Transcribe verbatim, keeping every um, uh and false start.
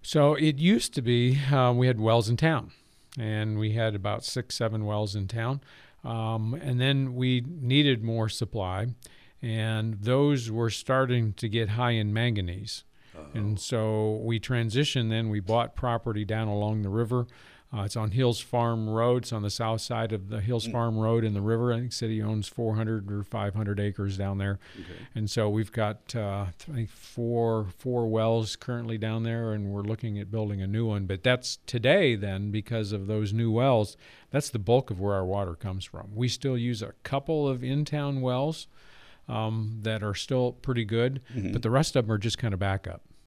So it used to be uh, we had wells in town, and we had about six, seven wells in town. Um, and then we needed more supply, and those were starting to get high in manganese. Oh. And so we transitioned then. We bought property down along the river. Uh, it's on Hills Farm Road. It's on the south side of the Hills mm. Farm Road in the river. I think city owns four hundred or five hundred acres down there. Okay. And so we've got uh, I think four four wells currently down there, and we're looking at building a new one. But that's today then, because of those new wells, that's the bulk of where our water comes from. We still use a couple of in-town wells um, that are still pretty good, mm-hmm. but the rest of them are just kind of backup.